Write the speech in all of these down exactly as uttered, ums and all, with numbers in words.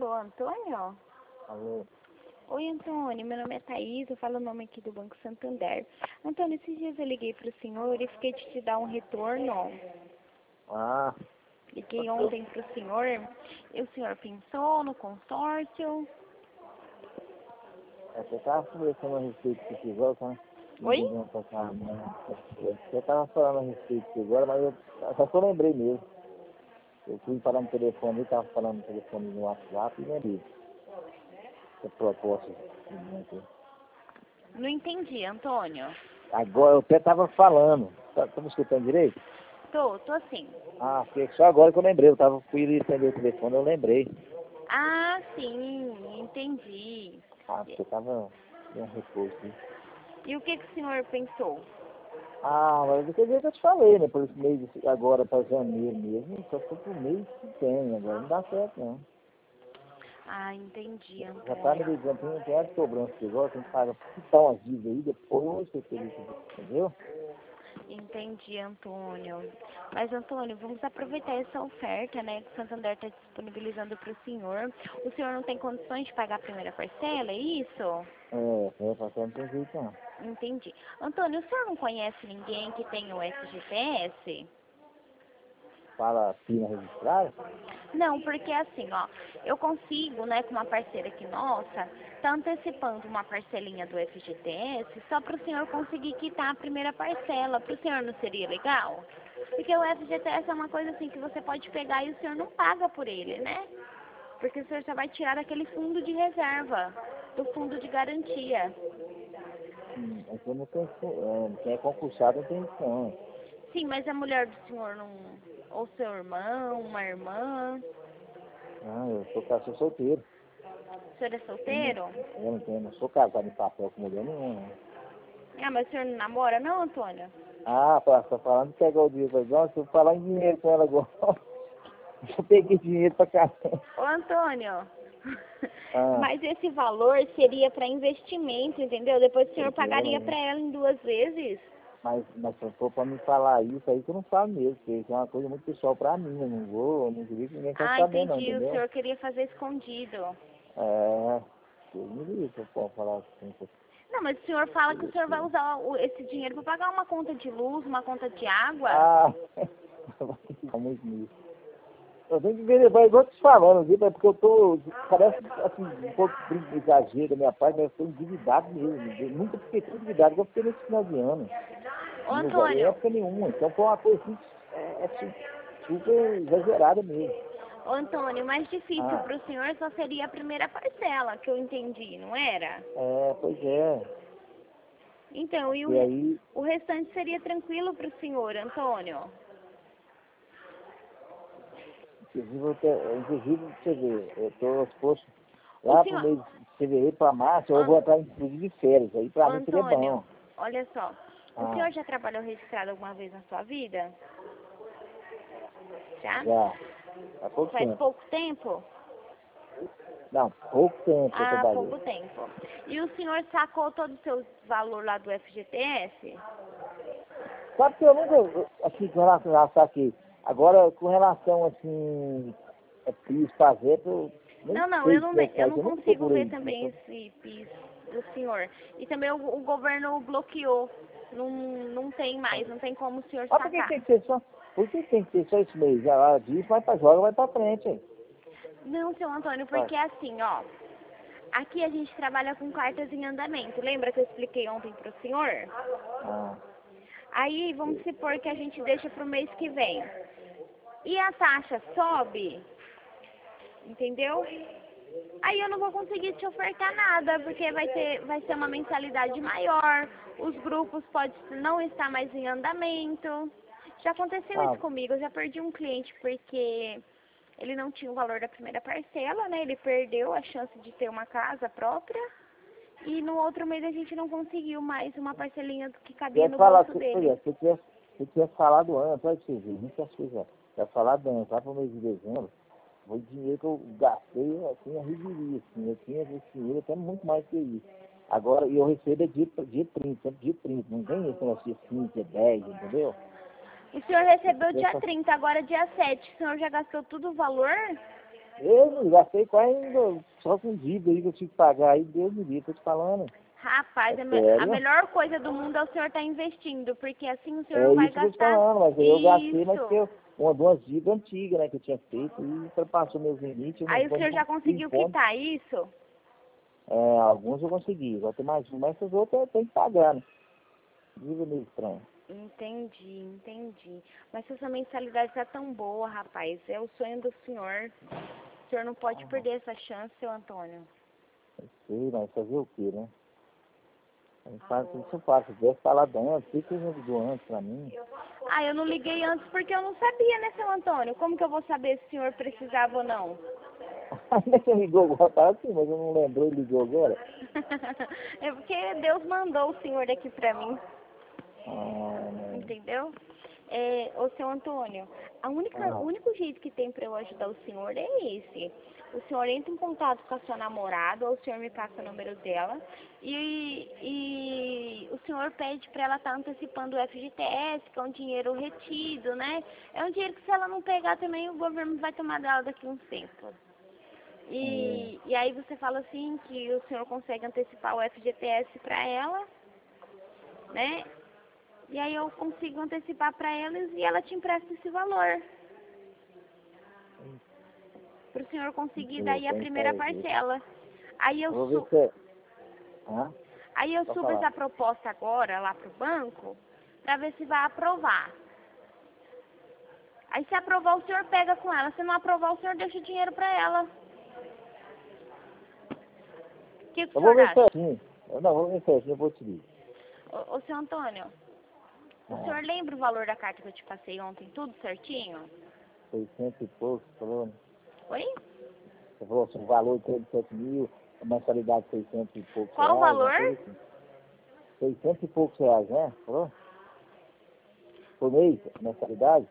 Alô, Antônio? Alô? Oi, Antônio, meu nome é Thaís, eu falo o nome aqui do Banco Santander. Antônio, esses dias eu liguei para o senhor e fiquei de te dar um retorno. Ah, Liguei ontem para o senhor e o senhor pensou no consórcio. é que eu tava conversando a respeito disso agora, tá? Oi? Entendendo pra cá, né? Eu tava falando a respeito disso agora, mas eu só que eu lembrei mesmo. Eu fui falar no telefone, eu tava falando no telefone no WhatsApp e lembrei. Essa proposta. Não entendi, Antônio. Agora eu até tava falando. Tá, tá me escutando direito? Tô, tô sim. Ah, foi só agora que eu lembrei. Eu tava, fui atender o telefone, eu lembrei. Ah, sim, entendi. Ah, porque eu tava em um repouso, né? E o que, que o senhor pensou? Ah, mas daquele jeito eu te falei, né? Por esse mês de- agora para janeiro mesmo, só foi pro mês que tem, agora não dá certo não. Ah, entendi, Já tá me Antônio. ligando, tem, tem as cobranças que agora, tem que pagar então as dívidas aí, depois você tem que, entendeu? Entendi, Antônio. Mas, Antônio, vamos aproveitar essa oferta, né, que o Santander está disponibilizando para o senhor. O senhor não tem condições de pagar a primeira parcela, é isso? É, é, passar não tem jeito não. Entendi. Antônio, o senhor não conhece ninguém que tenha o F G T S? Fala firma registrada? Não, porque assim, ó, eu consigo, né, com uma parceira aqui nossa, tá antecipando uma parcelinha do F G T S só para o senhor conseguir quitar a primeira parcela. Para o senhor não seria legal? Porque o F G T S é uma coisa assim que você pode pegar e o senhor não paga por ele, né? Porque o senhor só vai tirar daquele fundo de reserva, do fundo de garantia. Hum, é que eu não tenho, é, quem é concursado não tem som. Sim, mas a mulher do senhor não... Ou seu irmão, uma irmã... Ah, eu sou, ca- sou solteiro. O senhor é Eu não, solteiro? eu não, tenho, não sou casado em papel com mulher nenhuma, né? Ah, mas o senhor não namora não, Antônio? Ah, tá, tá falando de pegar o dinheiro, mas nossa, eu vou falar em dinheiro com ela agora. Eu peguei dinheiro pra caramba. Ô, Antônio, Ah, mas esse valor seria para investimento, entendeu? Depois o senhor pois é, pagaria para mas, ela em duas vezes. mas, mas se for pra me falar isso aí, que eu não falo mesmo, porque isso é uma coisa muito pessoal pra mim, eu não vou, eu não queria que ninguém quer Ah, saber não, entendi. O entendeu? senhor queria fazer escondido. É, eu não queria que eu posso falar assim. Não, mas o senhor fala que o senhor vai usar o- esse dinheiro para pagar uma conta de luz, uma conta de água. Ah, vai ter que ficar muito nisso. Eu tenho que ver depois, igual eu tô te falando, viu? É porque eu tô, parece assim, um pouco de exagero da minha parte, mas eu tô endividado mesmo. Eu nunca fiquei tão endividado igual eu fiquei nesse final de ano. Ô, Não vai Antônio, época nenhuma. Então foi uma coisa assim, é, é su- super exagerada mesmo. ô, Antônio, o mais difícil Ah, para o senhor só seria a primeira parcela, que eu entendi, não era? é, pois é. Então, e o, E re- aí, o restante seria tranquilo para o senhor, Antônio? inclusive, eu te- inclusive, você vê, eu tô exposto O lá pro senhor, mês de fevereiro para março, eu An- vou entrar inclusive de férias. Aí ô, pra mim seria Antônio, bom. olha só, o Ah, senhor já trabalhou registrado alguma vez na sua vida? Já? já, há pouco Faz tempo. pouco tempo? Não, pouco tempo que eu Ah, trabalhei. pouco tempo. E o senhor sacou todo o seu valor lá do F G T S? Sabe que eu nunca, assim, com relação a saque, agora com relação, assim, a PIS, fazer, eu nem Não, não, sei eu se não, é eu site, não eu nunca consigo ver procurei. também Nunca... esse PIS do senhor. E também o, o governo bloqueou. Não, não tem mais, não tem como o senhor Mas por que sacar. tem que ser só, por que tem que ser só esse mês? Ela diz, vai pra joga, vai pra frente, hein? Não, seu Antônio, Vai. porque assim, ó, aqui a gente trabalha com cartas em andamento. Lembra que eu expliquei ontem pro senhor? Ah, Aí vamos supor que a gente deixa pro mês que vem. E a taxa sobe, entendeu? Aí eu não vou conseguir te ofertar nada, porque vai ter, vai ser uma mensalidade maior, os grupos podem não estar mais em andamento. Já aconteceu ah, isso comigo, eu já perdi um cliente porque ele não tinha o valor da primeira parcela, né? Ele perdeu a chance de ter uma casa própria. E no outro mês a gente não conseguiu mais uma parcelinha do que cabia quer no falar, bolso se dele. você tivesse, se tivesse falado antes, olha pra você ver, muitas coisas, já falado antes, lá pro mês de dezembro, foi dinheiro que eu gastei, assim, a riveria, assim, eu tinha esse dinheiro até muito mais que isso. Agora, e eu recebo é dia, dia trinta, sempre dia trinta, não tem esse negócio de cinco, dia dez, entendeu? O senhor recebeu dia Essa, trinta, agora dia sete. O senhor já gastou tudo o valor? Eu gastei quase ainda, só com dívida aí que eu tive que pagar aí, Deus me livre, tô te falando. Rapaz, É a, me- a sério? melhor coisa do mundo é o senhor estar investindo, porque assim o senhor É não vai isso que eu tô te gastar. falando, mas aí eu gastei, mas que Isso. eu, uma, duas dívidas antigas, né, que eu tinha feito, e ultrapassou meus limites, eu não Aí o vou senhor já não conseguiu impondo. quitar isso? É, alguns eu consegui, agora tem mais um, mas essas outras eu tenho que pagar, né? Dívida meio estranha. Entendi, entendi. Mas se sua mensalidade está tão boa, rapaz, é o sonho do senhor. O senhor não pode perder essa chance, seu Antônio. Eu sei, mas fazer o quê, né? Não faz, isso eu faço, se tivesse falado antes, o que você me ligou antes pra mim? Ah, eu não liguei antes porque eu não sabia, né, seu Antônio? Como que eu vou saber se o senhor precisava ou não? Ainda você ligou agora, tá assim, mas eu não lembrou e ligou agora. É porque Deus mandou o senhor aqui pra mim, Ah, entendeu? É, ô, seu Antônio, a única, o ah, único jeito que tem pra eu ajudar o senhor é esse. O senhor entra em contato com a sua namorada, ou o senhor me passa o número dela, e, e o senhor pede pra ela estar antecipando o F G T S, que é um dinheiro retido, né? É um dinheiro que se ela não pegar também, o governo vai tomar dela daqui a uns tempos. é, E, e aí você fala assim que o senhor consegue antecipar o F G T S para ela, né? E aí eu consigo antecipar para elas e ela te empresta esse valor. Para o senhor conseguir eu vou daí a tentar primeira ver. parcela. Aí eu, Eu vou ver su se é. Ah, aí eu pode subo falar. essa proposta agora lá pro banco para ver se vai aprovar. Aí se aprovar o senhor pega com ela, se não aprovar o senhor deixa o dinheiro para ela. O que, que o Eu vou senhor ver acha? certinho. Eu não, vou ver certinho, eu vou te dizer. Ô, ô seu Antônio, o Ah, senhor lembra o valor da carta que eu te passei ontem, tudo certinho? seiscentos e poucos, você falou, né? Oi? Você falou assim, o valor de trinta e sete mil, a mensalidade de seiscentos e poucos Qual o reais, uma valor? coisa assim. seiscentos e poucos reais, né? Falou? Por mês, a mensalidade?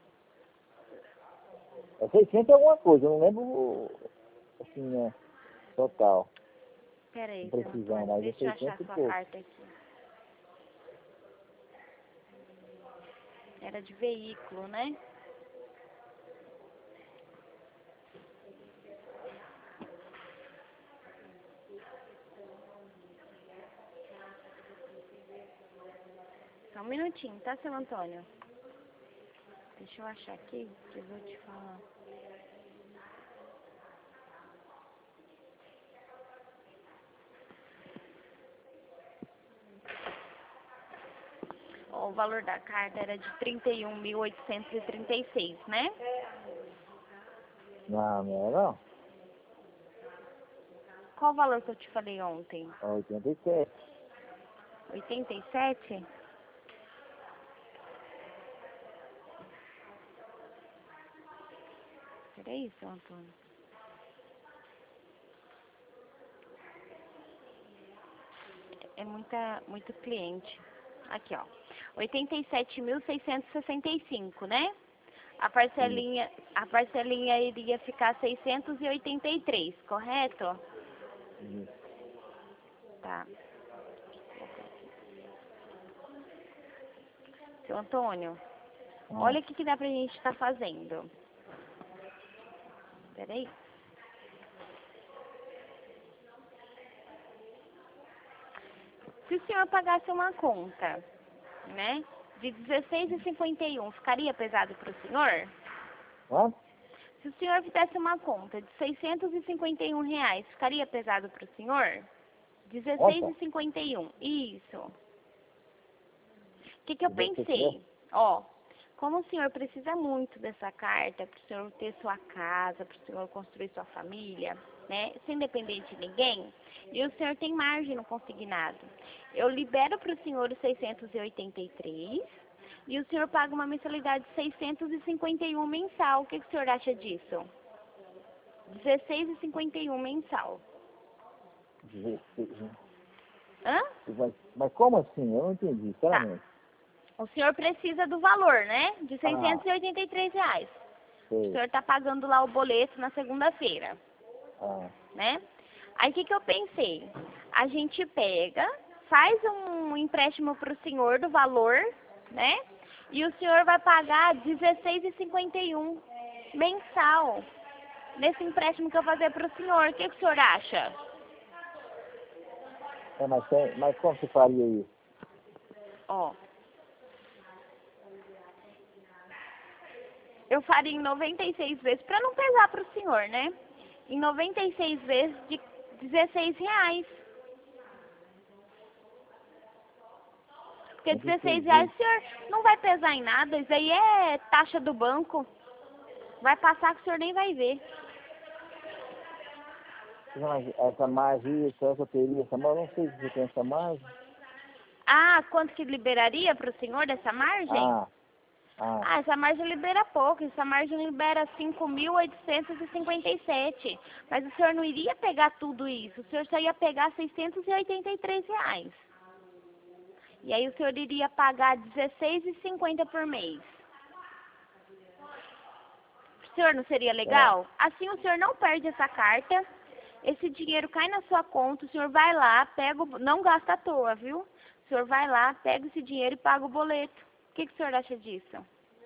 É seiscentos e alguma coisa, eu não lembro, assim, né, total, Pera com aí, seu precisão, Antônio, mas é deixa eu achar seiscentos a e sua poucos. carta aqui. Era de veículo, né? Só um minutinho, tá, seu Antônio? Deixa eu achar aqui, que eu vou te falar. Ó, o valor da carta era de trinta e um mil oitocentos e trinta e seis, né? Não, não é não, Qual o valor que eu te falei ontem? é oitenta e sete. oitenta e sete? Peraí, seu Antônio. É muita, muito cliente. Aqui, ó. oitenta e sete mil seiscentos e sessenta e cinco, né? A Isso, parcelinha, a parcelinha iria ficar seiscentos e oitenta e três, correto? isso. Tá. Seu Antônio, Ah, olha o que, que dá pra gente estar fazendo. Peraí. Se o senhor pagasse uma conta, né, de dezesseis e cinquenta e um, ficaria pesado para o senhor? quanto? Se o senhor fizesse uma conta de seiscentos e cinquenta e um reais, ficaria pesado para o senhor? dezesseis Conta? e cinquenta e um. Isso. O que, que eu Que deve ser certo. pensei? Ó, como o senhor precisa muito dessa carta para o senhor ter sua casa, para o senhor construir sua família, né, sem depender de ninguém, e o senhor tem margem no consignado. Eu libero para o senhor os seiscentos e oitenta e três e o senhor paga uma mensalidade de seiscentos e cinquenta e um mensal. O que, que o senhor acha disso? dezesseis e cinquenta e um mensal. dezesseis, né? Hã? Mas, mas como assim? Eu não entendi, Tá. sinceramente. O senhor precisa do valor, né? De Ah, seiscentos e oitenta e três reais. O sei. senhor está pagando lá o boleto na segunda-feira, Ah, né? Aí o que, que eu pensei? A gente pega, faz um empréstimo para o senhor do valor, né? E o senhor vai pagar dezesseis e cinquenta e um mensal. nesse empréstimo que eu fazer para o senhor. O que, que o senhor acha? É, mas, tem, mas como você faria isso? Ó. Eu faria em noventa e seis vezes, para não pesar para o senhor, né? Em noventa e seis vezes de dezesseis reais. Porque dezesseis reais o senhor não vai pesar em nada, isso aí é taxa do banco. Vai passar que o senhor nem vai ver. Mas essa margem, essa eu teria, essa margem, eu não sei se você tem essa margem. Ah, quanto que liberaria para o senhor dessa margem? Ah, ah. Ah, essa margem libera pouco, essa margem libera cinco mil oitocentos e cinquenta e sete. Mas o senhor não iria pegar tudo isso, o senhor só ia pegar seiscentos e oitenta e três reais. E aí o senhor iria pagar dezesseis reais e cinquenta centavos por mês. O senhor não seria legal? É. Assim o senhor não perde essa carta, esse dinheiro cai na sua conta, o senhor vai lá, pega o... não gasta à toa, viu? O senhor vai lá, pega esse dinheiro e paga o boleto. O que, que o senhor acha disso?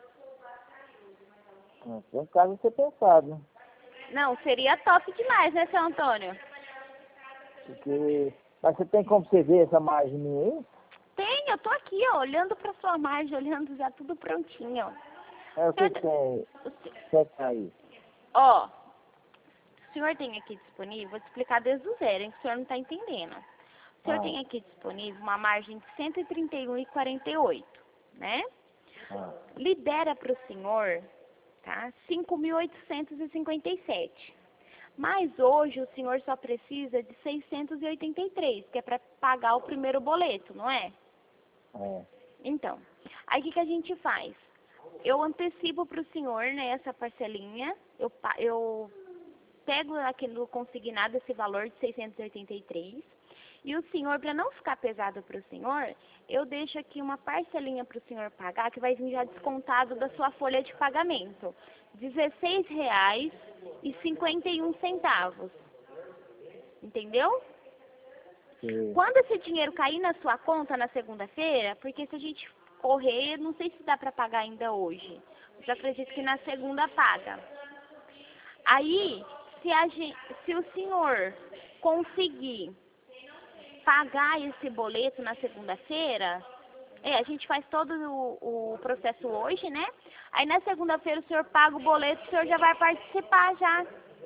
Tem um caso de ser pensado, né? Não, seria top demais, né, seu Antônio? Porque... Mas você tem como você ver essa margem minha aí? Tem, eu tô aqui, ó, olhando pra sua margem, olhando já tudo prontinho, ó. É, o que tem? O que tá aí? Ó, o senhor tem aqui disponível, vou te explicar desde o zero, hein, que o senhor não tá entendendo. O senhor ah. tem aqui disponível uma margem de cento e trinta e um reais e quarenta e oito, né? Ah. Libera pro senhor, tá, cinco mil oitocentos e cinquenta e sete. Mas hoje o senhor só precisa de seiscentos e oitenta e três, que é para pagar o primeiro boleto, não é? É. Então, aí o que, que a gente faz? Eu antecipo para o senhor, né, essa parcelinha, eu, eu pego aqui no consignado esse valor de seiscentos e oitenta e três, e o senhor, para não ficar pesado para o senhor, eu deixo aqui uma parcelinha para o senhor pagar, que vai vir já descontado da sua folha de pagamento. dezesseis reais e cinquenta e um centavos. Entendeu? Sim. Quando esse dinheiro cair na sua conta na segunda-feira, porque se a gente correr, não sei se dá para pagar ainda hoje. Eu acredito que na segunda paga. Aí, se, a gente, se o senhor conseguir pagar esse boleto na segunda-feira, é, a gente faz todo o, o processo hoje, né? Aí na segunda-feira o senhor paga o boleto, o senhor já vai participar já.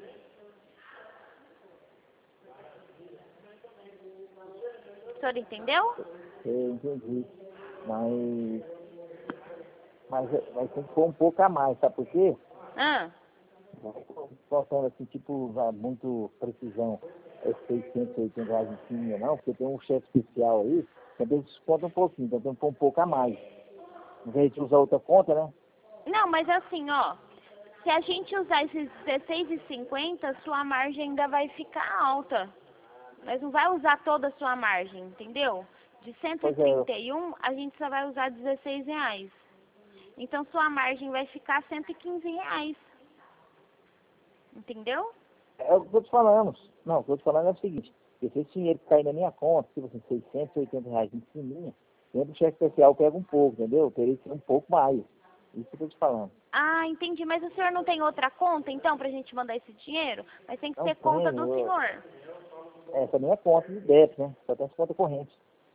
O senhor entendeu? Eu entendi. Mas, mas, mas tem que pôr um pouco a mais, sabe por quê? Ah. Faltando assim, tipo, muito precisão, é seiscentos e oitenta reais em cima, não, porque tem um chefe especial aí, também desconta um pouquinho, então tem que pôr um pouco a mais. Em vez de usar outra conta, né? Não, mas assim, ó, se a gente usar esses dezesseis reais e cinquenta, sua margem ainda vai ficar alta. Mas não vai usar toda a sua margem, entendeu? De cento e trinta e um, a gente só vai usar dezesseis reais. Então sua margem vai ficar cento e quinze reais. Entendeu? É o que eu tô te falando. Não, o que eu tô te falando é o seguinte, se esse dinheiro cair na minha conta, tipo assim, seiscentos e oitenta reais em cima, sempre o chefe especial pega um pouco, entendeu? Eu teria que ser um pouco mais. Isso que eu tô te falando. Ah, entendi. Mas o senhor não tem outra conta, então, pra gente mandar esse dinheiro? Mas tem que não ser tem, conta do eu... senhor. Essa nem é conta de débito, né? Só tem essa conta corrente.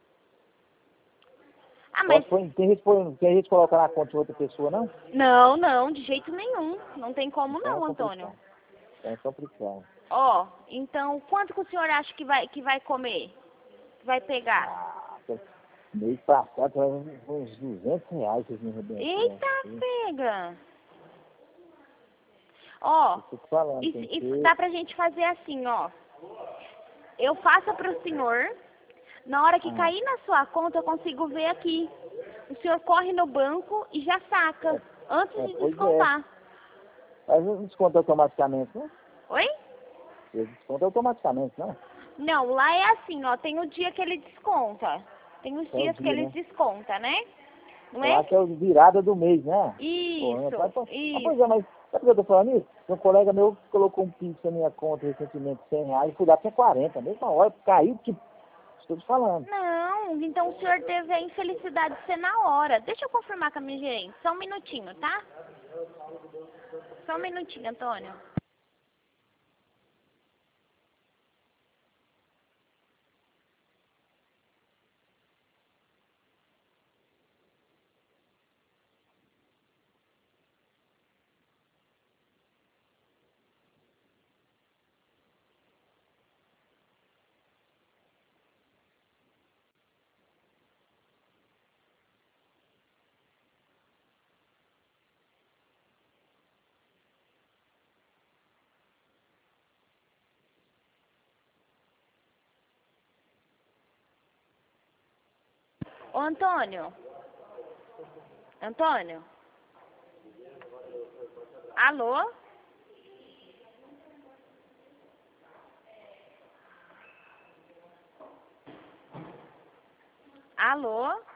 Ah, mas... Põe, tem gente tem gente colocar na conta de outra pessoa, não? Não, não, de jeito nenhum. Não tem como então não, é Antônio. É complicado. Ó, oh, então, quanto que o senhor acha que vai, que vai comer? Que vai pegar? Ah, mês passado, vai uns duzentos reais vocês me arrebentam. Eita, né? Pega! Ó, oh, isso, isso dá pra gente fazer assim, ó. Eu faço pro senhor, na hora que ah. cair na sua conta, eu consigo ver aqui. O senhor corre no banco e já saca, é, antes é, de descontar. É. Mas não desconta automaticamente, não? Oi? Ele desconta automaticamente, não? Não, lá é assim, ó, tem o dia que ele desconta. Tem os é dias dia, que ele né? desconta, né? Não é? Acho que é o virada do mês, né? Isso, Pô, pô, isso. Ah, pois é, mas sabe o que eu tô falando isso? Um colega meu colocou um pix na minha conta recentemente, cem reais, e fui lá, tinha quarenta, mesma hora, caiu, que estou te falando. Não, então o senhor teve a infelicidade de ser na hora. Deixa eu confirmar com a minha gerente, só um minutinho, tá? Só um minutinho, Antônio. Ô, Antônio. Antônio. Alô? Alô?